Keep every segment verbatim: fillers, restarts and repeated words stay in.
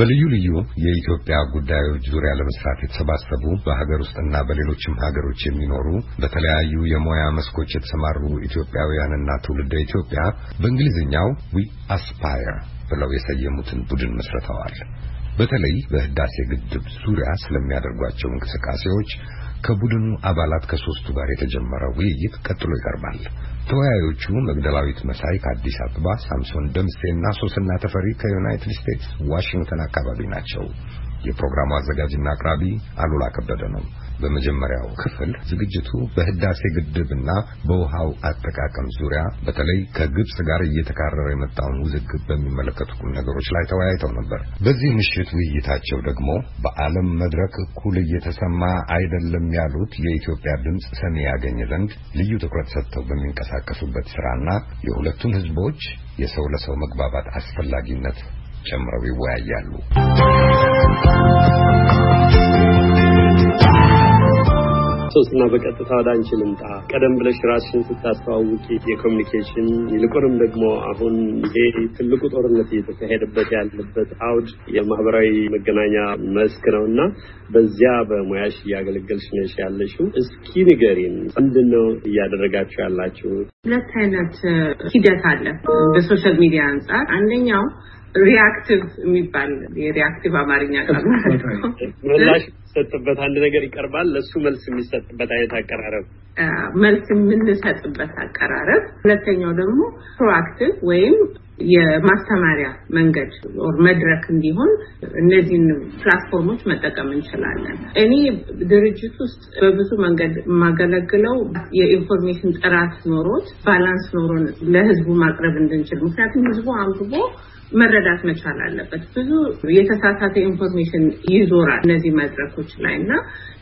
በልዩ ልዩ የኢትዮጵያ ጉዳዮች ዙሪያ ለመስራት የተሰባሰቡ በሀገር ውስጥና በሌሎችም ሀገሮች የሚኖሩ በተለያዩ የሙያ መስኮች የተሰማሩ ኢትዮጵያውያንና ትውልደ ኢትዮጵያ በእንግሊዝኛው we aspire ብለው የሰየሙትን ቡድን መስርተዋል። በተለይ በህዳሴ ግድብ ዙሪያ ስለሚያደርጓቸው እንቅስቃሴዎች ከቡድኑ አባላት ከሶስቱ ጋር የተጀመረው ውይይት ቀጥሎ ይቀርባል። ተወያዮቹ መግደላዊት መሳይ ከአዲስ አበባ፣ ሳምሶን ደምሴና ሶስና ተፈሪ ከዩናይትድ ስቴትስ ዋሽንግተን አካባቢ ናቸው። የፕሮግራሙ አዘጋጅና አቅራቢ አሉላ ከበደ ነው። በመጀመሪያው ክፍል ዝግጅቱ በህዳሴ ግድብና በውሃው አጠቃቀም ዙሪያ በተለይ ከግብጽ ጋር እየተካረረ የመጣውን ውዝግብ በሚመለከቱ ነገሮች ላይ ተወያይተው ነበር። በዚህ ምሽት ውይይታቸው ደግሞ በዓለም መድረክ እኩል እየተሰማ አይደለም ያሉት የኢትዮጵያ ድምጽ ሰሚ ያገኝ ዘንድ ልዩ ትኩረት ሰጥተው በሚንቀሳቀሱበት ስራና የሁለቱም ህዝቦች የሰው ለሰው መግባባት አስፈላጊነት ጨምረው ይወያያሉ። ሶስና በቀጥታ ወደ አንቺ ልምጣ። ቀደም ብለሽ ራስሽን ስታስተዋውቂ የኮሙኒኬሽን ይልቁንም ደግሞ አሁን ይሄ ትልቁ ጦርነት እየተካሄደበት ያለበት አውድ የማህበራዊ መገናኛ መስክ ነውና በዚያ በሙያሽ እያገለገልሽ ነሽ ያለሽው። እስኪ ንገሪን፣ ምንድነው እያደረጋችሁ ያላችሁ? ሁለት አይነት ሂደት አለ በሶሻል ሚዲያ አንፃር። አንደኛው ሪአክቲቭ የሚባል የሪአክቲቭ አማርኛ ቃል ማለት ነው። ምላሽ ሰጥበት አንድ ነገር ይቀርባል፣ ለሱ መልስ የሚሰጥበት አይነት አቀራረብ መልስ የምንሰጥበት አቀራረብ። ሁለተኛው ደግሞ ፕሮአክቲቭ ወይም የማስተማሪያ መንገድ or መድረክ እንዲሆን እነዚህን ፕላትፎርሞች መጠቀም እንችላለን። እኔ ድርጅት ውስጥ በብዙ መንገድ ማገለግለው የኢንፎርሜሽን ጥራት ኖሮት ባላንስ ኖሮን ለህዝቡ ማቅረብ እንድንችል። ምክንያቱም ህዝቡ አንብቦ መረዳት መቻል አለበት። ብዙ የተሳሳተ ኢንፎርሜሽን ይዞራል እነዚህ መድረኮች ላይና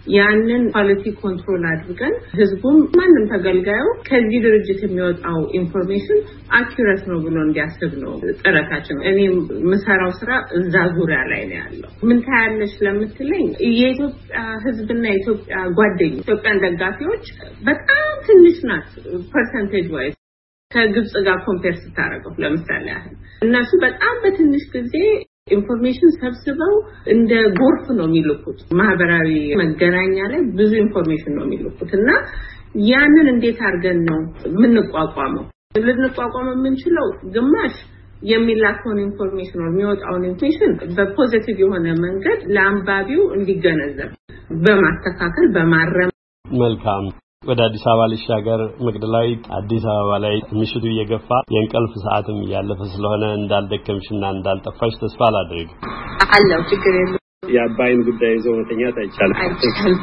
ያንን ኳሊቲ ኮንትሮል አድርገን ህዝቡም ማንንም ተገልጋዩ ከዚህ ድርጅት የሚወጣው ኢንፎርሜሽን አኩሬት ነው ብሎ እንዲያስብ ነው ጥረታችን። እኔ መሰራው ስራ እዛ ዙሪያ ላይ ነው ያለው። ምን ታያለሽ ለምትለኝ የኢትዮጵያ ህዝብና የኢትዮጵያ ጓደኞች ኢትዮጵያን ደጋፊዎች በጣም ትንሽ ናት ፐርሰንቴጅ ዋይዝ ከግብጽ ጋር ኮምፔር ስታረገው። ለምሳሌ ያህል እነሱ በጣም በትንሽ ጊዜ ኢንፎርሜሽን ሰብስበው እንደ ጎርፍ ነው የሚልኩት። ማህበራዊ መገናኛ ላይ ብዙ ኢንፎርሜሽን ነው የሚልኩት እና ያንን እንዴት አድርገን ነው የምንቋቋመው? ልንቋቋመው የምንችለው ግማሽ የሚላከውን ኢንፎርሜሽን ነው የሚወጣውን ኢንፎርሜሽን በፖዚቲቭ የሆነ መንገድ ለአንባቢው እንዲገነዘብ በማስተካከል በማረም። መልካም። ወደ አዲስ አበባ ልሻገር። መግደላዊት፣ አዲስ አበባ ላይ ምሽቱ እየገፋ የእንቅልፍ ሰዓትም እያለፈ ስለሆነ እንዳልደከምሽና እንዳልጠፋሽ ተስፋ አላድርግ። አለው ችግር የለም። የአባይን ጉዳይ ይዘው መተኛት አይቻልም።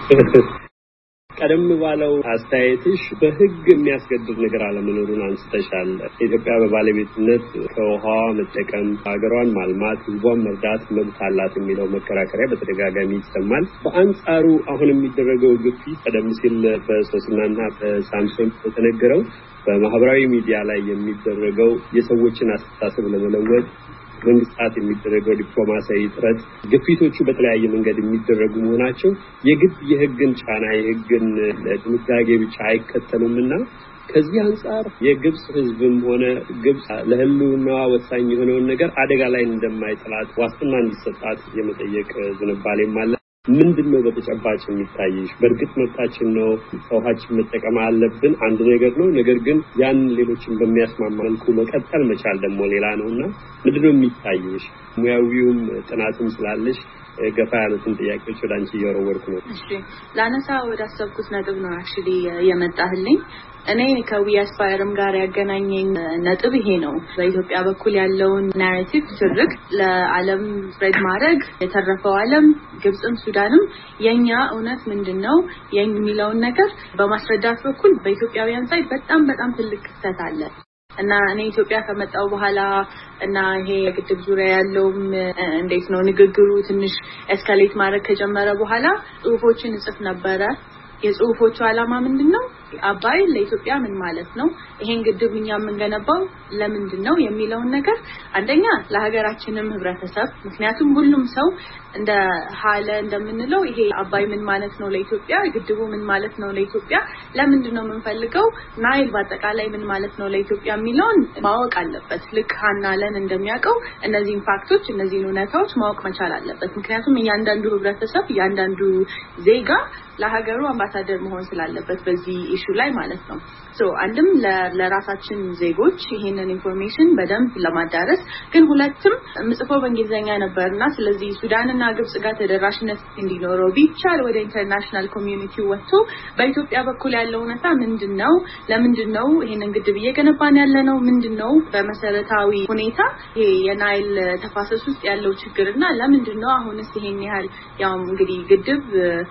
ቀደም ባለው አስተያየትሽ በህግ የሚያስገድድ ነገር አለመኖሩን አንስተሻል። ኢትዮጵያ በባለቤትነት ከውሃዋ መጠቀም፣ ሀገሯን ማልማት፣ ህዝቧን መርዳት መብት አላት የሚለው መከራከሪያ በተደጋጋሚ ይሰማል። በአንጻሩ አሁን የሚደረገው ግፊት ቀደም ሲል በሶስናና በሳምሶን የተነገረው በማህበራዊ ሚዲያ ላይ የሚደረገው የሰዎችን አስተሳሰብ ለመለወጥ መንግስታት የሚደረገው ዲፕሎማሲያዊ ጥረት ግፊቶቹ በተለያየ መንገድ የሚደረጉ መሆናቸው የግድ የህግን ጫና የህግን ድንጋጌ ብቻ አይከተሉምና ከዚህ አንፃር የግብጽ ህዝብም ሆነ ግብጽ ለህልውናዋ ወሳኝ የሆነውን ነገር አደጋ ላይ እንደማይጥላት ዋስትና እንዲሰጣት የመጠየቅ ዝንባሌም አለ። ምንድነው በተጨባጭ የሚታየሽ? በእርግጥ መብታችን ነው፣ ውሃችን መጠቀም አለብን አንድ ነገር ነው። ነገር ግን ያን ሌሎችን በሚያስማማ መልኩ መቀጠል መቻል ደግሞ ሌላ ነውና ምንድነው የሚታየሽ? ሙያዊውም ጥናትም ስላለሽ ገፋ ያሉትን ጥያቄዎች ወደ አንቺ እየወረወርኩ ነው። እሺ፣ ላነሳ ወደ አሰብኩት ነጥብ ነው አክቹሊ የመጣህልኝ። እኔ ከዊ አስፓየርም ጋር ያገናኘኝ ነጥብ ይሄ ነው። በኢትዮጵያ በኩል ያለውን ናሬቲቭ ትርክ ለዓለም ስፕሬድ ማድረግ የተረፈው ዓለም ግብጽም ሱዳንም የኛ እውነት ምንድነው የሚለውን ነገር በማስረዳት በኩል በኢትዮጵያውያን ሳይ በጣም በጣም ትልቅ ክስተት አለ እና እኔ ኢትዮጵያ ከመጣው በኋላ እና ይሄ ግድብ ዙሪያ ያለውም እንዴት ነው ንግግሩ ትንሽ ኤስካሌት ማድረግ ከጀመረ በኋላ ጽሁፎችን ጽፍ ነበረ። የጽሁፎቹ ዓላማ ምንድነው? አባይ ለኢትዮጵያ ምን ማለት ነው? ይሄን ግድብኛ የምንገነባው ለምንድን ነው የሚለውን ነገር አንደኛ ለሀገራችንም ህብረተሰብ፣ ምክንያቱም ሁሉም ሰው እንደ ሀለ እንደምንለው ይሄ አባይ ምን ማለት ነው ለኢትዮጵያ ግድቡ ምን ማለት ነው ለኢትዮጵያ ለምንድን ነው የምንፈልገው ናይል በአጠቃላይ ምን ማለት ነው ለኢትዮጵያ የሚለውን ማወቅ አለበት ልክ ሀናለን እንደሚያውቀው እነዚህን ፋክቶች እነዚህን እውነታዎች ማወቅ መቻል አለበት ምክንያቱም እያንዳንዱ ህብረተሰብ እያንዳንዱ ዜጋ ለሀገሩ አምባሳደር መሆን ስላለበት በዚህ ኢሹ ላይ ማለት ነው ሶ አንድም ለራሳችን ዜጎች ይሄንን ኢንፎርሜሽን በደንብ ለማዳረስ ግን ሁለቱም ምጽፈው በእንግሊዘኛ ነበርና ስለዚህ ሱዳንና ግብጽ ጋር ተደራሽነት እንዲኖረው ቢቻል ወደ ኢንተርናሽናል ኮሚዩኒቲ ወጥቶ በኢትዮጵያ በኩል ያለው ሁኔታ ምንድነው ለምንድነው ይሄንን ግድብ እየገነባን ያለነው ምንድነው በመሰረታዊ ሁኔታ ይሄ የናይል ተፋሰስ ውስጥ ያለው ችግርና ለምንድነው አሁንስ ይሄን ያህል ያው እንግዲህ ግድብ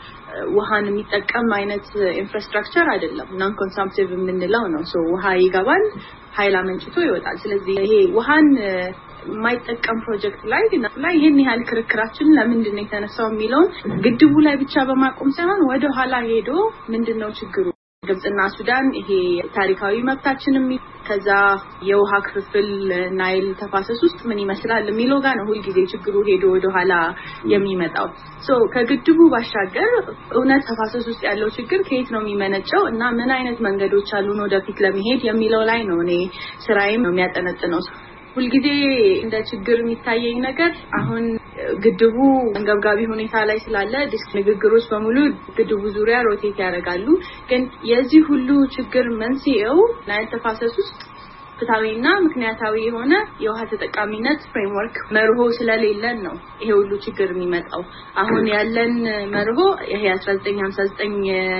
ውሃን የሚጠቀም አይነት ኢንፍራስትራክቸር አይደለም ናን ኮንሰምፕቲቭ የምንለው ነው ሶ ውሃ ይገባል ኃይል አመንጭቶ ይወጣል ስለዚህ ይሄ ውሃን ማይጠቀም ፕሮጀክት ላይ ላይ ይሄን ያህል ክርክራችን ለምንድን ነው የተነሳው የሚለው ግድቡ ላይ ብቻ በማቆም ሳይሆን ወደ ኋላ ሄዶ ምንድነው ችግሩ ግብጽና ሱዳን ይሄ ታሪካዊ መብታችንም ከዛ የውሃ ክፍፍል ናይል ተፋሰስ ውስጥ ምን ይመስላል የሚለው ጋር ነው ሁሉ ጊዜ ችግሩ ሄዶ ወደ ኋላ የሚመጣው ሶ ከግድቡ ባሻገር እውነት ተፋሰስ ውስጥ ያለው ችግር ከየት ነው የሚመነጨው እና ምን አይነት መንገዶች አሉን ወደፊት ለመሄድ የሚለው ላይ ነው እኔ ስራዬም ነው የሚያጠነጥነው ሁሉ ጊዜ እንደ ችግር የሚታየኝ ነገር አሁን ግድቡ አንገብጋቢ ሁኔታ ላይ ስላለ ዲስክ ንግግሮች በሙሉ ግድቡ ዙሪያ ሮቴት ያደርጋሉ ግን የዚህ ሁሉ ችግር መንስኤው ናይል ተፋሰስ ውስጥ ፍትሃዊና ምክንያታዊ የሆነ የውሃ ተጠቃሚነት ፍሬምወርክ መርሆ ስለሌለን ነው ይሄ ሁሉ ችግር የሚመጣው አሁን ያለን መርሆ ይሄ አስራ ዘጠኝ ሃምሳ ዘጠኝ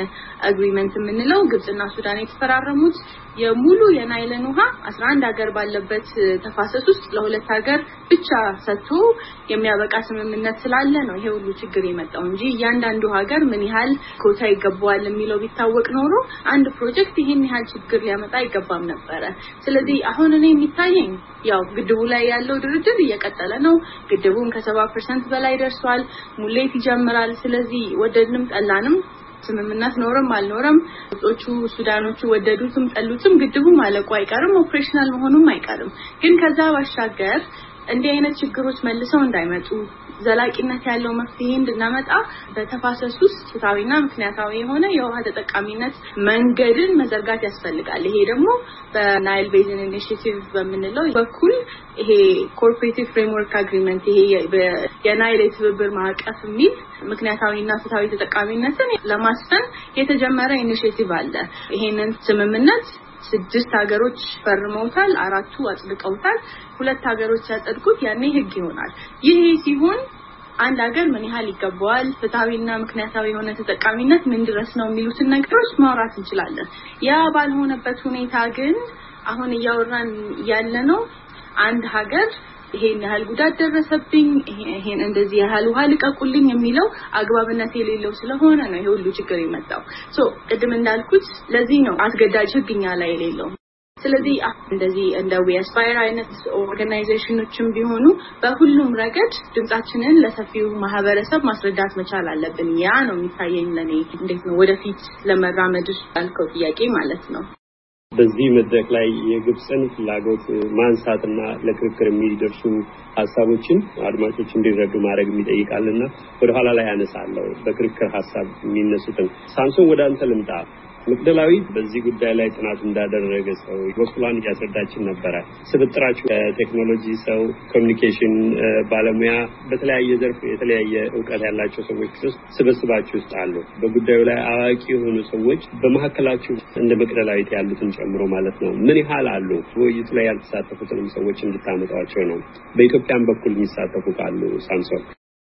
አግሪመንት የምንለው ግብጽና ሱዳን የተፈራረሙት የሙሉ የናይልን ውሃ አስራ አንድ ሀገር ባለበት ተፋሰስ ውስጥ ለሁለት ሀገር ብቻ ሰጥቶ የሚያበቃ ስምምነት ስላለ ነው ይሄ ሁሉ ችግር የመጣው እንጂ እያንዳንዱ ሀገር ምን ያህል ኮታ ይገባዋል የሚለው ቢታወቅ ኖሮ አንድ ፕሮጀክት ይሄን ያህል ችግር ሊያመጣ አይገባም ነበር ስለዚህ አሁን እኔ የሚታየኝ ያው ግድቡ ላይ ያለው ድርድር እየቀጠለ ነው ግድቡን ከሰባ ፐርሰንት በላይ ደርሷል ሙሌት ይጀምራል ስለዚህ ወደድንም ጠላንም ስምምነት ኖርም አልኖርም ወጦቹ ሱዳኖቹ ወደዱትም ጠሉትም ግድቡ ማለቁ አይቀርም ኦፕሬሽናል መሆኑም አይቀርም ግን ከዛ ባሻገር እንዲህ አይነት ችግሮች መልሰው እንዳይመጡ ዘላቂነት ያለው መፍትሄ እንድናመጣ በተፋሰስ ውስጥ ፍትሃዊና ምክንያታዊ የሆነ የውሃ ተጠቃሚነት መንገድን መዘርጋት ያስፈልጋል ይሄ ደግሞ በናይል ቤዝን ኢኒሺየቲቭ በመንለው በኩል ይሄ ኮርፖሬቲቭ ፍሬምወርክ አግሪመንት ይሄ የናይል ትብብር ማዕቀፍ የሚል ምክንያታዊና ፍትሃዊ ተጠቃሚነትን ለማስፈን የተጀመረ ኢኒሺየቲቭ አለ ይሄንን ስምምነት ስድስት ሀገሮች ፈርመውታል አራቱ አጽድቀውታል ሁለት ሀገሮች ያጸድቁት ያኔ ህግ ይሆናል ይሄ ሲሆን አንድ ሀገር ምን ያህል ይገባዋል ፍትሃዊና ምክንያታዊ የሆነ ተጠቃሚነት ምን ድረስ ነው የሚሉትን ነገሮች ማውራት እንችላለን ያ ባልሆነበት ሁኔታ ግን አሁን እያወራን ያለ ነው አንድ ሀገር ይሄን ያህል ጉዳት ደረሰብኝ ይሄን እንደዚህ ያህል ውሃ ልቀቁልኝ የሚለው አግባብነት የሌለው ስለሆነ ነው ይሄ ሁሉ ችግር የመጣው ሶ ቅድም እንዳልኩት ለዚህ ነው አስገዳጅ ህግኛ ላይ የሌለው ስለዚህ እንደዚህ እንደ ዊ አስፓየር አይነት ኦርጋናይዜሽኖችም ቢሆኑ በሁሉም ረገድ ድምጻችንን ለሰፊው ማህበረሰብ ማስረዳት መቻል አለብን ያ ነው የሚታየኝ ለኔ እንዴት ነው ወደፊት ለመራመድ ያልከው ጥያቄ ማለት ነው በዚህ መድረክ ላይ የግብጽን ፍላጎት ማንሳትና ለክርክር የሚደርሱ ሐሳቦችን አድማጮች እንዲረዱ ማድረግ የሚጠይቃልና ወደ ኋላ ላይ ያነሳለው በክርክር ሐሳብ የሚነሱትን ሳምሶን ወደ አንተ ልምጣ መቅደላዊ በዚህ ጉዳይ ላይ ጥናት እንዳደረገ ሰው በኩላን ያስረዳችን ነበር ስብጥራችሁ ቴክኖሎጂ ሰው ኮሙኒኬሽን ባለሙያ በተለያየ ዘርፍ የተለያየ ዕውቀት ያላቸው ሰዎች ስብስባችሁ ውስጥ አሉ በጉዳዩ ላይ አዋቂ የሆኑ ሰዎች በመሐከላችሁ እንደ መቅደላዊት ያሉትን ጨምሮ ማለት ነው ምን ያህል አሉ ውይይቱ ላይ ያልተሳተፉትንም ሰዎች እንድታመጣቸው ነው በኢትዮጵያም በኩል የሚሳተፉ ካሉ ሳምሶን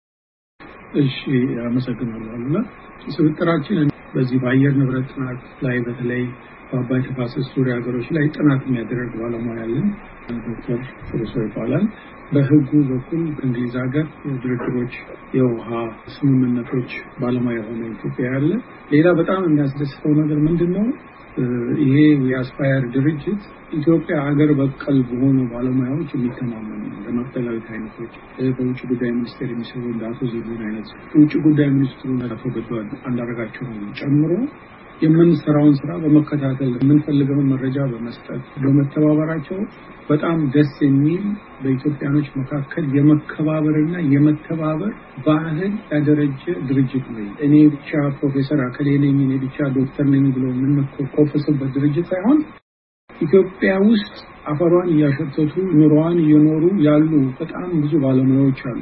እሺ አመሰግናለሁ ስብጥራችን በዚህ ባየር ንብረት ጥናት ላይ በተለይ በአባይ ተፋሰስ ዙሪያ ሀገሮች ላይ ጥናት የሚያደርግ ባለሙያ አለን ዶክተር ፍሩሶ ይባላል በህጉ በኩል እንግሊዝ ሀገር ድርድሮች የውሃ ስምምነቶች ባለሙያ ሆኖ ኢትዮጵያ ያለ ሌላ በጣም የሚያስደስተው ነገር ምንድነው ይሄ የአስፓየር ድርጅት ኢትዮጵያ ሀገር በቀል በሆኑ ባለሙያዎች የሚተማመኑ ለማስተላለፍ አይነቶች በውጭ ጉዳይ ሚኒስቴር የሚሰሩ እንዳቶ ዚሁን አይነት ውጭ ጉዳይ ሚኒስትሩ እንዳቶ ገዱ አንዳርጋቸው ጨምሮ የምንሰራውን ስራ በመከታተል የምንፈልገውን መረጃ በመስጠት በመተባበራቸው በጣም ደስ የሚል በኢትዮጵያኖች መካከል የመከባበርና የመተባበር ባህል ያደረጀ ድርጅት ነው። እኔ ብቻ ፕሮፌሰር አከሌ ነኝ እኔ ብቻ ዶክተር ነኝ ብሎ የምንኮፈስበት ድርጅት ሳይሆን ኢትዮጵያ ውስጥ አፈሯን እያሸተቱ ኑሮዋን እየኖሩ ያሉ በጣም ብዙ ባለሙያዎች አሉ።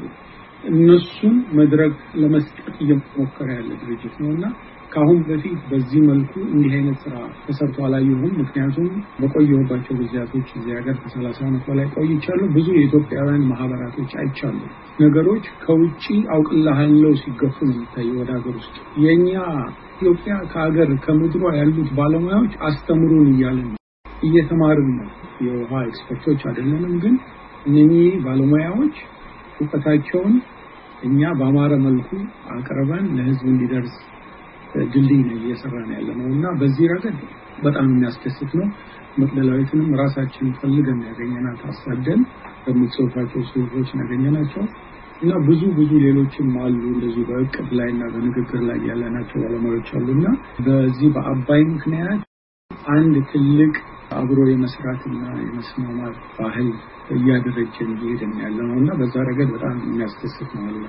እነሱን መድረክ ለመስጠት እየሞከረ ያለ ድርጅት ነውና ካሁን በፊት በዚህ መልኩ እንዲህ አይነት ስራ ተሰርቶ አላየሁም። ምክንያቱም በቆየሁባቸው ጊዜያቶች እዚህ ሀገር ከሰላሳ ዓመት በላይ ቆይቻለሁ። ብዙ የኢትዮጵያውያን ማህበራቶች አይቻለሁ። ነገሮች ከውጪ አውቅልሃለሁ ሲገፉ ነው የሚታየው ወደ ሀገር ውስጥ። የኛ ኢትዮጵያ ከሀገር ከምድሯ ያሉት ባለሙያዎች አስተምሩን እያልን ነው እየተማርን ነው። የውሃ ኤክስፐርቶች አይደለንም፣ ግን እነኚህ ባለሙያዎች እውቀታቸውን እኛ በአማረ መልኩ አቅርበን ለህዝብ እንዲደርስ ድልድይ ነው እየሰራን ያለነውና በዚህ ረገድ በጣም የሚያስደስት ነው። መቅደላዊትንም ራሳችን ፈልገን ያገኘናት አሳደን በምትጽፋቸው ጽሁፎች ያገኘናቸው እና ብዙ ብዙ ሌሎችም አሉ እንደዚህ በእቅድ ላይና በንግግር ላይ ያለናቸው ባለሙያዎች አሉና በዚህ በአባይ ምክንያት አንድ ትልቅ አብሮ የመስራትና የመስማማት ባህል እያደረጀን እየሄድን ያለነውና በዛ ረገድ በጣም የሚያስደስት ነው አለ።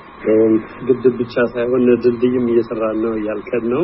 ግድብ ብቻ ሳይሆን ድልድይም እየሰራን ነው ያልከን ነው።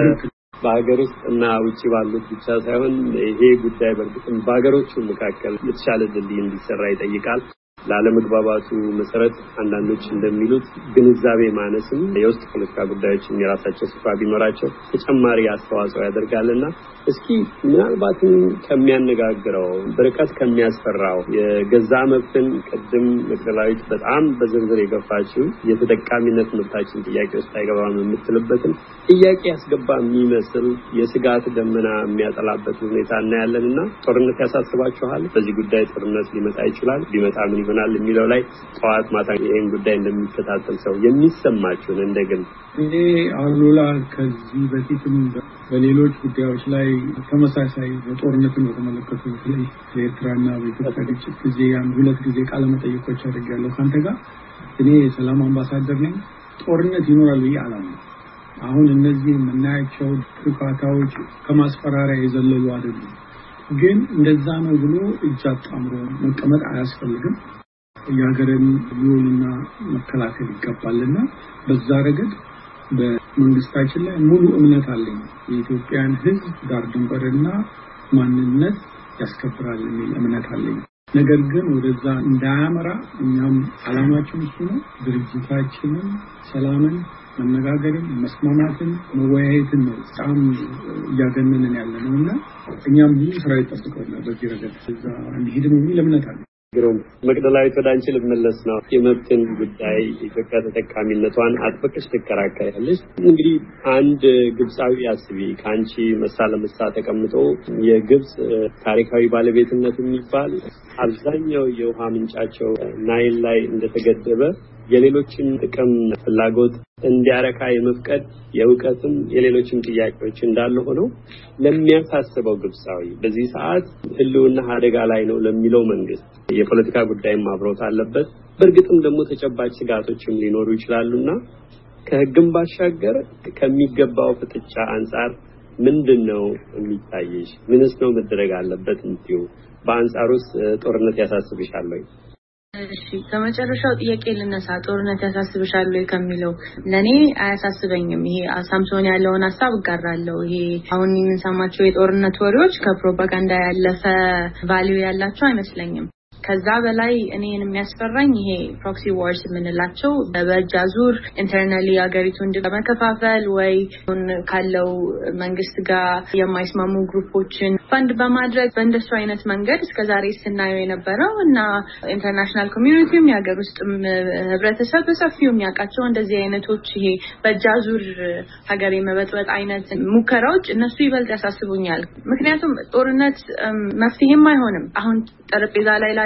በአገር ውስጥ እና ውጪ ባሉት ብቻ ሳይሆን ይሄ ጉዳይ በእርግጥም በአገሮቹ መካከል የተሻለ ድልድይ እንዲሰራ ይጠይቃል። ላለመግባባቱ መሰረት አንዳንዶች እንደሚሉት ግንዛቤ ማነስም የውስጥ ፖለቲካ ጉዳዮችን የራሳቸው ስፍራ ቢኖራቸው ተጨማሪ አስተዋጽኦ ያደርጋልና እስኪ ምናልባትም ከሚያነጋግረው በርቀት ከሚያስፈራው የገዛ መብትን ቀደም መቅደላዊት በጣም በዝርዝር የገፋችው የተጠቃሚነት መብታችን ጥያቄ ውስጥ አይገባም የምትልበትን ጥያቄ ያስገባ የሚመስል የስጋት ደመና የሚያጠላበት ሁኔታ እናያለንና ጦርነት ያሳስባችኋል? በዚህ ጉዳይ ጦርነት ሊመጣ ይችላል ሊመጣ ምን ይሆናል የሚለው ላይ ጠዋት ማታ ይሄን ጉዳይ እንደሚከታተል ሰው የሚሰማችሁን እንደግል እኔ አሉላ ከዚህ በፊትም በሌሎች ጉዳዮች ላይ ተመሳሳይ በጦርነትን በተመለከቱ ላይ በኤርትራና በኢትዮጵያ ግጭት ጊዜ ያን ሁለት ጊዜ ቃለ መጠይቆች አድርጌያለሁ ካንተ ጋር። እኔ የሰላም አምባሳደር ነኝ። ጦርነት ይኖራል ብዬ አላምንም። አሁን እነዚህ የምናያቸው ትርካታዎች ከማስፈራሪያ የዘለሉ አይደሉም። ግን እንደዛ ነው ብሎ እጅ አጣምሮ መቀመጥ አያስፈልግም። የሀገርን ሉልና መከላከል ይገባልና በዛ ረገድ በመንግስታችን ላይ ሙሉ እምነት አለኝ። የኢትዮጵያን ሕዝብ ዳር ድንበርና ማንነት ያስከብራል የሚል እምነት አለኝ። ነገር ግን ወደዛ እንዳያመራ እኛም አላማችን እሱ ነው። ድርጅታችንን ሰላምን፣ መነጋገርን፣ መስማማትን፣ መወያየትን ነው በጣም እያገነንን ያለነውና እኛም ብዙ ስራ ይጠብቀናል። በዚህ ረገድ እዛ እንሂድም የሚል እምነት አለኝ። ግሩም መቅደላዊት ወደ አንቺ ልመለስ ነው። የመብትን ጉዳይ ኢትዮጵያ ተጠቃሚነቷን አጥብቀሽ ትከራከሪያለሽ። እንግዲህ አንድ ግብጻዊ አስቢ ካንቺ መሳ ለመሳ ተቀምጦ የግብጽ ታሪካዊ ባለቤትነት የሚባል አብዛኛው የውሃ ምንጫቸው ናይል ላይ እንደተገደበ የሌሎችን ጥቅም ፍላጎት እንዲያረካ የመፍቀድ የውቀትም የሌሎችም ጥያቄዎች እንዳለ ሆነው ለሚያሳስበው ግብጻዊ በዚህ ሰዓት ህልውና አደጋ ላይ ነው ለሚለው መንግስት የፖለቲካ ጉዳይም አብሮት አለበት። በእርግጥም ደግሞ ተጨባጭ ስጋቶችም ሊኖሩ ይችላሉና ከህግም ባሻገር ከሚገባው ፍጥጫ አንፃር ምንድነው የሚታየሽ? ምንስ ነው መደረግ አለበት እንቲው በአንጻሩስ ጦርነት ያሳስብሻል ወይ? እሺ ከመጨረሻው ጥያቄ ልነሳ። ጦርነት ያሳስብሻል ወይ ከሚለው ለኔ አያሳስበኝም። ይሄ ሳምሶን ያለውን ሐሳብ ጋራለው። ይሄ አሁን የምንሰማቸው የጦርነት ወሬዎች ከፕሮፓጋንዳ ያለፈ ቫልዩ ያላቸው አይመስለኝም። ከዛ በላይ እኔን የሚያስፈራኝ ይሄ ፕሮክሲ ዋርስ የምንላቸው በበጃ ዙር ኢንተርናሊ ሀገሪቱን በመከፋፈል ወይ ካለው መንግስት ጋር የማይስማሙ ግሩፖችን ፈንድ በማድረግ በእንደሱ አይነት መንገድ እስከዛሬ ስናየው የነበረው እና ኢንተርናሽናል ኮሚዩኒቲም የሀገር ውስጥ ህብረተሰብ በሰፊው የሚያውቃቸው እንደዚህ አይነቶች ይሄ በጃ ዙር ሀገር የመበጥበጥ አይነት ሙከራዎች እነሱ ይበልጥ ያሳስቡኛል። ምክንያቱም ጦርነት መፍትሄም አይሆንም። አሁን ጠረጴዛ ላይ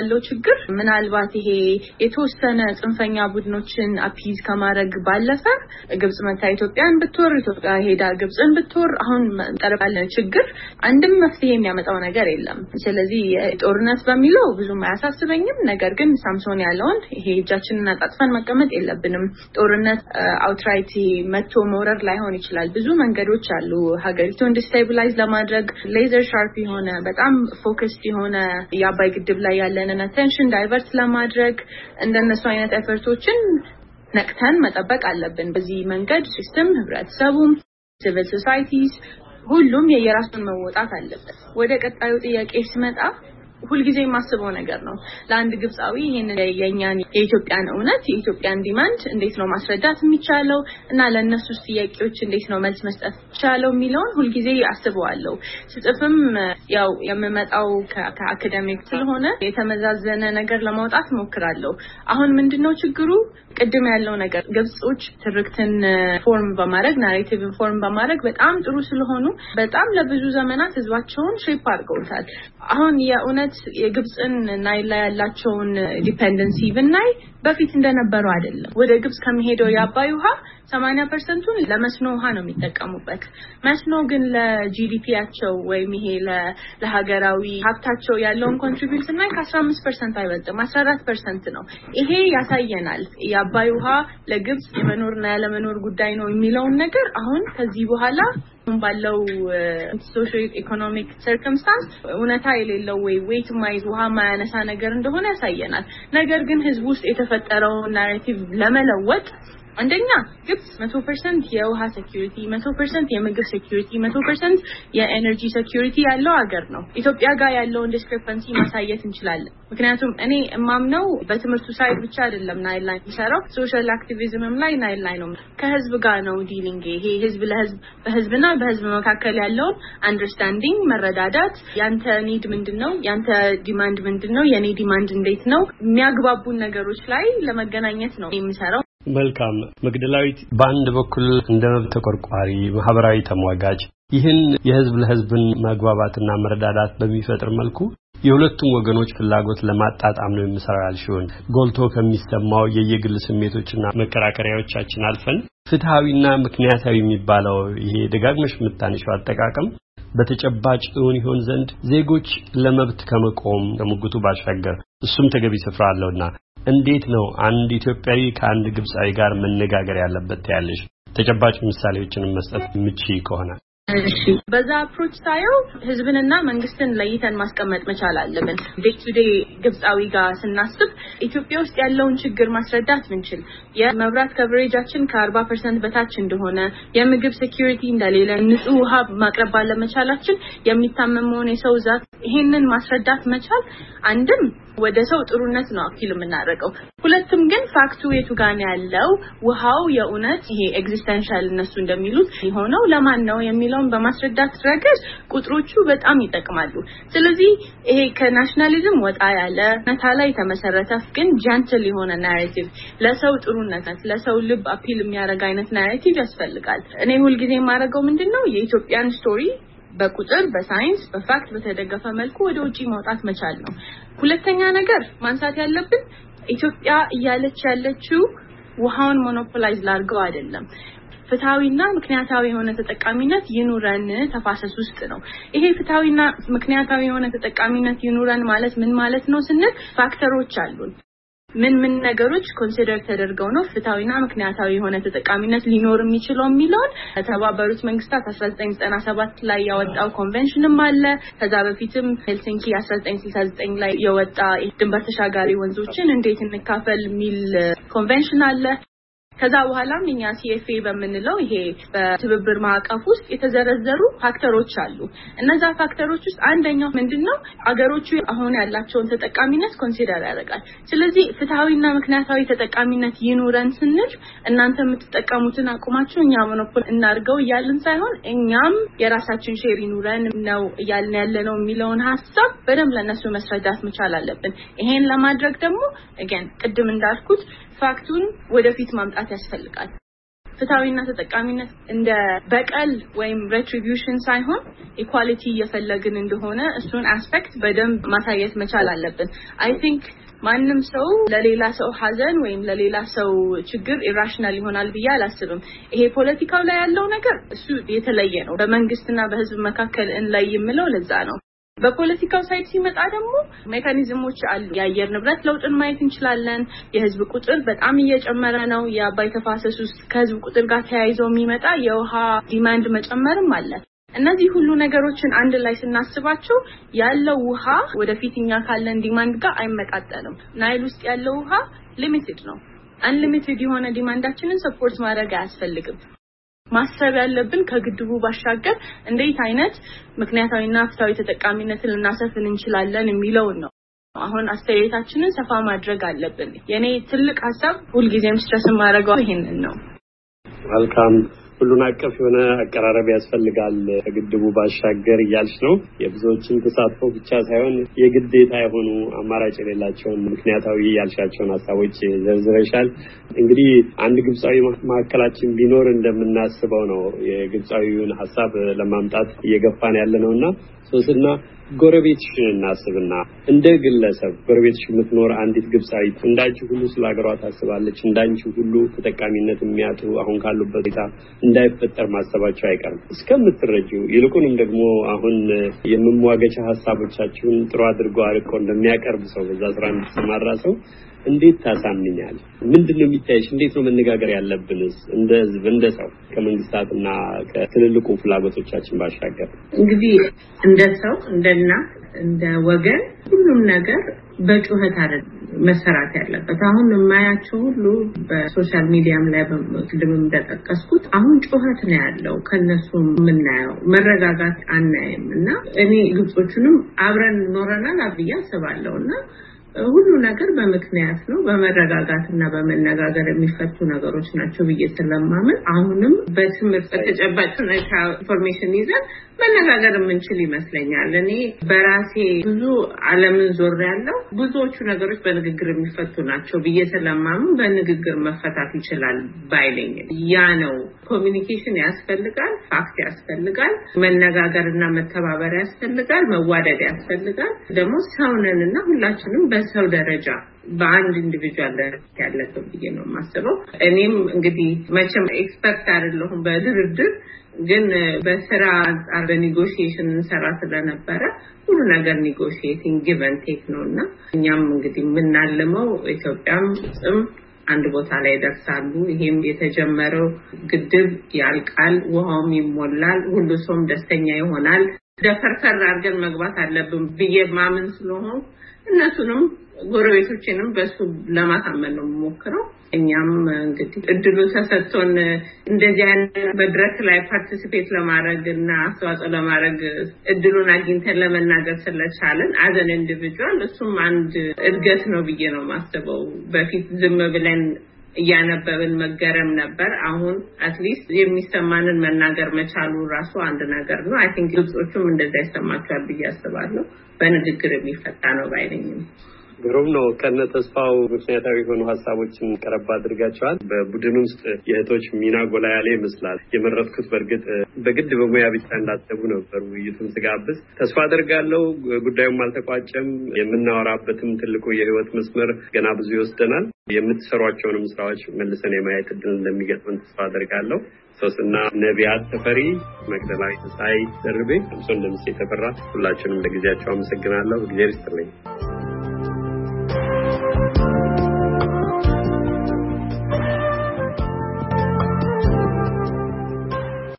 ያለው ችግር ምናልባት ይሄ የተወሰነ ጽንፈኛ ቡድኖችን አፒዝ ከማድረግ ባለፈ ግብጽ መታ ኢትዮጵያን ብትወር ኢትዮጵያ ሄዳ ግብጽን ብትወር አሁን ቀረባለ ችግር አንድም መፍትሄ የሚያመጣው ነገር የለም ስለዚህ ጦርነት በሚለው ብዙም አያሳስበኝም ነገር ግን ሳምሶን ያለውን ይሄ እጃችንን አጣጥፈን መቀመጥ የለብንም ጦርነት አውትራይት መቶ መውረር ላይሆን ይችላል ብዙ መንገዶች አሉ ሀገሪቱን ዲስታቢላይዝ ለማድረግ ሌዘር ሻርፕ የሆነ በጣም ፎከስድ የሆነ የአባይ ግድብ ላይ ያለንን አቴንሽን ዳይቨርት ለማድረግ እንደነሱ አይነት ኤፈርቶችን ነቅተን መጠበቅ አለብን በዚህ መንገድ ሲስተም ህብረተሰቡም ሲቪል ሶሳይቲስ ሁሉም የየራሱን መወጣት አለበት ወደ ቀጣዩ ጥያቄ ሲመጣ ሁልጊዜ ማስበው ነገር ነው ለአንድ ግብጻዊ ይሄን የኛን የኢትዮጵያን እውነት የኢትዮጵያን ዲማንድ እንዴት ነው ማስረዳት የሚቻለው እና ለነሱ ጥያቄዎች እንዴት ነው መልስ መስጠት ይቻላል የሚለውን ሁልጊዜ አስበዋለሁ ስጥፍም ያው የምመጣው ከአካዳሚክ ስለሆነ የተመዛዘነ ነገር ለማውጣት ሞክራለሁ አሁን ምንድነው ችግሩ ቅድም ያለው ነገር ግብጾች ትርክትን ፎርም በማድረግ ናሬቲቭ ፎርም በማድረግ በጣም ጥሩ ስለሆኑ በጣም ለብዙ ዘመናት ህዝባቸውን ሼፕ አድርገውታል አሁን የእውነት የግብጽን ናይል ላይ ያላቸውን ዲፔንደንሲ ብናይ በፊት እንደነበረው አይደለም ወደ ግብጽ ከመሄደው የአባይ ውሃ ሰማንያ ፐርሰንት ለመስኖ ውሃ ነው የሚጠቀሙበት መስኖ ግን ለጂዲፒያቸው ወይም ይሄ ለሀገራዊ ሀብታቸው ያለውን ኮንትሪቢዩት እና ከአስራ አምስት ፐርሰንት አይበልጥም አስራ አራት ፐርሰንት ነው ይሄ ያሳየናል የአባይ ውሃ ለግብጽ የመኖርና ያለመኖር ጉዳይ ነው የሚለው ነገር አሁን ከዚህ በኋላ ባለው ሶሺዮ ኢኮኖሚክ ሰርከምስታንስ እውነታ የሌለው ወይ ዌት ማይዝ ውሃ ማያነሳ ነገር እንደሆነ ያሳየናል ነገር ግን ህዝብ ውስጥ የተፈጠረው ናሬቲቭ ለመለወጥ አንደኛ ግብጽ መቶ ፐርሰንት የውሃ ሴኩሪቲ መቶ ፐርሰንት የምግብ ሴኩሪቲ መቶ ፐርሰንት የኤነርጂ ሴኩሪቲ ያለው ሀገር ነው ኢትዮጵያ ጋር ያለውን ዲስክሪፐንሲ ማሳየት እንችላለን ምክንያቱም እኔ እማምነው በትምህርቱ ሳይድ ብቻ አይደለም ናይል ላይ የሚሰራው ሶሻል አክቲቪዝምም ላይ ናይል ላይ ነው ከህዝብ ጋር ነው ዲሊንግ ይሄ ህዝብ ለህዝብ በህዝብና በህዝብ መካከል ያለው አንደርስታንዲንግ መረዳዳት ያንተ ኒድ ምንድነው ያንተ ዲማንድ ምንድነው የኔ ዲማንድ እንዴት ነው የሚያግባቡን ነገሮች ላይ ለመገናኘት ነው የሚሰራው መልካም መግደላዊት ባንድ በኩል እንደ መብት ተቆርቋሪ ማህበራዊ ተሟጋጅ ይህን የህዝብ ለህዝብን ማግባባትና መረዳዳት በሚፈጥር መልኩ የሁለቱም ወገኖች ፍላጎት ለማጣጣም ነው የሚሰራል ሲሆን ጎልቶ ከሚሰማው የየግል ስሜቶችና መከራከሪያዎቻችን አልፈን ፍትሃዊና ምክንያታዊ የሚባለው ይሄ ደጋግመሽ ምታንሽው አጠቃቀም በተጨባጭ እውን ይሆን ዘንድ ዜጎች ለመብት ከመቆም ከመጉቱ ባሻገር እሱም ተገቢ ስፍራ አለውና እንዴት ነው አንድ ኢትዮጵያዊ ከአንድ ግብጻዊ ጋር መነጋገር ያለበት ያለሽ ተጨባጭ ምሳሌዎችን መስጠት ምቺ ከሆነ እሺ በዛ አፕሮች ታየው ህዝብንና መንግስትን ለይተን ማስቀመጥ መቻል አለብን ዴይ ቱ ዴይ ግብጻዊ ጋር ስናስብ ኢትዮጵያ ውስጥ ያለውን ችግር ማስረዳት ምንችል የመብራት ከቨሬጃችን ከአርባ ፐርሰንት በታች እንደሆነ የምግብ ሴኩሪቲ እንደሌለ ንጹህ ውሃ ማቅረብ ባለመቻላችን የሚታመመውን የሰው ዛት ይሄንን ማስረዳት መቻል አንድም ወደ ሰው ጥሩነት ነው አክቲል የምናደርገው ሁለቱም ግን ፋክቱ የቱ ጋር ነው ያለው ውሃው የኡነት ይሄ ኤግዚስተንሻል እነሱ እንደሚሉት ሆነው ለማን ነው የሚለውን በማስረዳት ረገድ ቁጥሮቹ በጣም ይጠቅማሉ ስለዚህ ይሄ ከናሽናሊዝም ወጣ ያለ ነታ ላይ ተመሰረተ ግን ጀንትል የሆነ ናሬቲቭ ለሰው ጥሩነት ለሰው ልብ አፒል የሚያደርግ አይነት ናሬቲቭ ያስፈልጋል እኔ ሁሉ ጊዜ ማረጋው ምንድነው የኢትዮጵያን ስቶሪ በቁጥር በሳይንስ በፋክት በተደገፈ መልኩ ወደ ውጪ ማውጣት መቻል ነው ሁለተኛ ነገር ማንሳት ያለብን ኢትዮጵያ እያለች ያለችው ውሃውን ሞኖፖላይዝ ላርገው አይደለም ፍትሃዊና ምክንያታዊ የሆነ ተጠቃሚነት ይኑረን ተፋሰስ ውስጥ ነው ይሄ ፍትሃዊና ምክንያታዊ የሆነ ተጠቃሚነት ይኑረን ማለት ምን ማለት ነው ስንል ፋክተሮች አሉን ምን ምን ነገሮች ኮንሲደር ተደርገው ነው ፍትሃዊና ምክንያታዊ የሆነ ተጠቃሚነት ሊኖር የሚችለው የሚለውን ተባበሩት መንግስታት አስራ ዘጠኝ ዘጠና ሰባት ላይ ያወጣው ኮንቬንሽንም አለ ከዛ በፊትም ሄልሲንኪ አስራ ዘጠኝ ስልሳ ዘጠኝ ላይ የወጣ ድንበር ተሻጋሪ ወንዞችን እንዴት እንካፈል ሚል ኮንቬንሽን አለ ከዛ በኋላም እኛ ሲኤፍኤ በመንለው ይሄ በትብብር ማዕቀፍ ውስጥ የተዘረዘሩ ፋክተሮች አሉ እነዛ ፋክተሮች ውስጥ አንደኛው ምንድነው አገሮቹ አሁን ያላቸውን ተጠቃሚነት ኮንሲደር ያደርጋል ስለዚህ ፍትሃዊና ምክንያታዊ ተጠቃሚነት ይኑረን ስንል እናንተ የምትጠቀሙትን አቁማችሁ እኛ ሞኖፖል እናርገው ያልን ሳይሆን እኛም የራሳችን ሼር ይኑረን ነው ያልን ያለነው የሚለውን ሐሳብ በደንብ ለነሱ መስረዳት መቻል አለብን ይሄን ለማድረግ ደግሞ again ቅድም እንዳልኩት ፋክቱን ወደፊት ማምጣት ያስፈልጋል ፍትሃዊና ተጠቃሚነት እንደ በቀል ወይም retribution ሳይሆን ኢኳሊቲ እየፈለግን እንደሆነ እሱን አስፔክት በደንብ ማሳየት መቻል አለብን። I think ማንንም ሰው ለሌላ ሰው ሐዘን ወይም ለሌላ ሰው ችግር ኢራሽናል ይሆናል ብዬ አላስብም። ይሄ ፖለቲካው ላይ ያለው ነገር እሱ የተለየ ነው። በመንግስትና በህዝብ መካከል እንላይ የምለው ለዛ ነው። በፖለቲካው ሳይድ ሲመጣ ደግሞ ሜካኒዝሞች አሉ። የአየር ንብረት ለውጥን ማየት እንችላለን። የህዝብ ቁጥር በጣም እየጨመረ ነው። የአባይ ተፋሰስ ውስጥ ከህዝብ ቁጥር ጋር ተያይዞ የሚመጣ የውሃ ዲማንድ መጨመርም አለ። እነዚህ ሁሉ ነገሮችን አንድ ላይ ስናስባቸው ያለው ውሃ ወደፊትኛ ካለን ዲማንድ ጋር አይመጣጠንም። ናይል ውስጥ ያለው ውሃ ሊሚትድ ነው። አንሊሚትድ የሆነ ዲማንዳችንን ሰፖርት ማድረግ አያስፈልግም። ማሰብ ያለብን ከግድቡ ባሻገር እንዴት አይነት ምክንያታዊና ፍትሃዊ ተጠቃሚነትን ልናሰፍን እንችላለን የሚለው ነው። አሁን አስተያየታችንን ሰፋ ማድረግ አለብን። የኔ ትልቅ ሐሳብ ሁልጊዜም ስትረስ ማድረጋው ይሄንን ነው። መልካም ሁሉን አቀፍ የሆነ አቀራረብ ያስፈልጋል ከግድቡ ባሻገር እያልሽ ነው። የብዙዎችን ተሳትፎ ብቻ ሳይሆን የግዴታ የሆኑ አማራጭ የሌላቸውን ምክንያታዊ ያልሻቸውን ሐሳቦች ዘርዝረሻል። እንግዲህ አንድ ግብጻዊ ማዕከላችን ቢኖር እንደምናስበው ነው የግብጻዊውን ሐሳብ ለማምጣት እየገፋን ያለነውና ሶስና ጎረቤትሽን እናስብና እንደ ግለሰብ ጎረቤትሽ የምትኖር አንዲት ግብጻዊት እንዳንቺ ሁሉ ስለሀገሯ ታስባለች። እንዳንቺ ሁሉ ተጠቃሚነት የሚያጡ አሁን ካሉበት ሁኔታ እንዳይፈጠር ማሰባቸው አይቀርም እስከምትረጂው። ይልቁንም ደግሞ አሁን የምንዋገቻ ሐሳቦቻችሁን ጥሩ አድርጎ አርቆ እንደሚያቀርብ ሰው በዛ ስራ እንደተሰማራ ሰው እንዴት ታሳምኛል? ምንድነው የሚታይሽ? እንዴት ነው መነጋገር ያለብንስ እንደ ህዝብ እንደ ሰው ከመንግስታትና ከትልልቁ ፍላጎቶቻችን ባሻገር? እንግዲህ እንደ ሰው እንደና እንደ ወገን ሁሉም ነገር በጩኸት አይደለም መሰራት ያለበት። አሁን የማያቸው ሁሉ በሶሻል ሚዲያም ላይ በቅድምም እንደጠቀስኩት አሁን ጩኸት ነው ያለው። ከነሱ የምናየው መረጋጋት አናይም እና እኔ ግብጾቹንም አብረን ኖረናል አብያ አስባለሁና ሁሉ ነገር በምክንያት ነው በመረጋጋትና በመነጋገር የሚፈቱ ነገሮች ናቸው ብዬ ስለማምን አሁንም በትምህርት በተጨባጭ ሁኔታ ኢንፎርሜሽን ይዘን መነጋገር የምንችል ይመስለኛል። እኔ በራሴ ብዙ ዓለምን ዞር ያለው ብዙዎቹ ነገሮች በንግግር የሚፈቱ ናቸው ብዬ ስለማምን በንግግር መፈታት ይችላል ባይለኝ ያ ነው። ኮሚኒኬሽን ያስፈልጋል፣ ፋክት ያስፈልጋል፣ መነጋገርና መተባበር ያስፈልጋል፣ መዋደድ ያስፈልጋል። ደግሞ ሰውነንና ሁላችንም በሰው ደረጃ በአንድ ኢንዲቪጁዋል ደረጃ ያለበት ብዬ ነው የማስበው። እኔም እንግዲህ መቼም ኤክስፐርት አይደለሁም በድርድር ግን በስራ አንጻር በኔጎሺዬሽን እንሰራ ስለነበረ ሁሉ ነገር ኔጎሺዬቲንግ ጊቭ ኤንድ ቴክ ነውና እኛም እንግዲህ ምናልመው ኢትዮጵያም ጽም አንድ ቦታ ላይ ደርሳሉ። ይሄም የተጀመረው ግድብ ያልቃል፣ ውሃውም ይሞላል፣ ሁሉ ሰውም ደስተኛ ይሆናል። ደፈርፈር አድርገን መግባት አለብን ብዬ ማምን ስለሆነ እነሱንም ጎረቤቶችንም በሱ ለማሳመን ነው የምሞክረው። እኛም እንግዲህ እድሉ ተሰጥቶን እንደዚህ አይነት መድረክ ላይ ፓርቲሲፔት ለማድረግና አስተዋጽኦ ለማድረግ እድሉን አግኝተን ለመናገር ስለቻለን አዘን ኢንዲቪጁዋል እሱም አንድ እድገት ነው ብዬ ነው የማስበው። በፊት ዝም ብለን እያነበብን መገረም ነበር። አሁን አትሊስት የሚሰማንን መናገር መቻሉ ራሱ አንድ ነገር ነው። አይ ቲንክ ግብጾቹም እንደዛ ይሰማቸዋል ብዬ አስባለሁ። በንግግር የሚፈታ ነው ባይነኝም ግሩም ነው። ከነ ተስፋው ምክንያታዊ የሆኑ ሐሳቦችን ቀረብ አድርጋቸዋል። በቡድን ውስጥ የእህቶች ሚና ጎላ ያለ ይመስላል። የመረጥኩት በርግጥ በግድ በሙያ ብቻ እንዳትተቡ ነበር ውይይቱን ስጋብዝ። ተስፋ አደርጋለሁ ጉዳዩም አልተቋጨም። የምናወራበትም ትልቁ የህይወት መስመር ገና ብዙ ይወስደናል። የምትሰሯቸውንም ስራዎች መልሰን የማየት እድል እንደሚገጥመን ተስፋ አደርጋለሁ። ሶስና ነቢያት ተፈሪ፣ መቅደላዊት ተሳይ ደርቤ፣ አምሶን ደምሴ ተፈራ ሁላችሁንም ለጊዜያችሁ አመሰግናለሁ። እግዚአብሔር ይስጥልኝ።